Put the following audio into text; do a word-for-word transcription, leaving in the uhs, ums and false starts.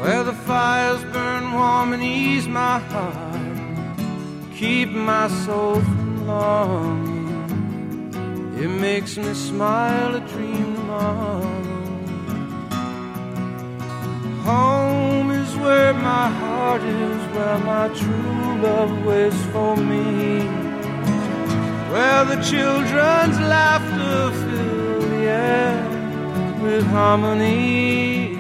where the fires burn warm and ease my heart, keep my soul from longing. It makes me smile to dream tomorrow. Home is where my heart is, where my true love waits for me, where the children's laughter fills the air with harmony.